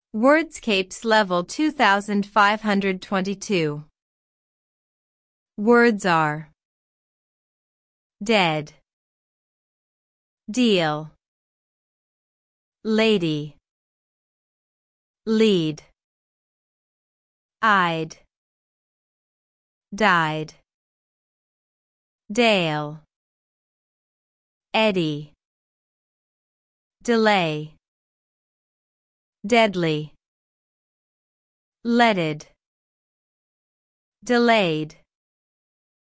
Wordscapes Level 2522. Words are dead, deal, lady, lead, eyed, died, dale, eddy, delay, deadly, leaded, delayed.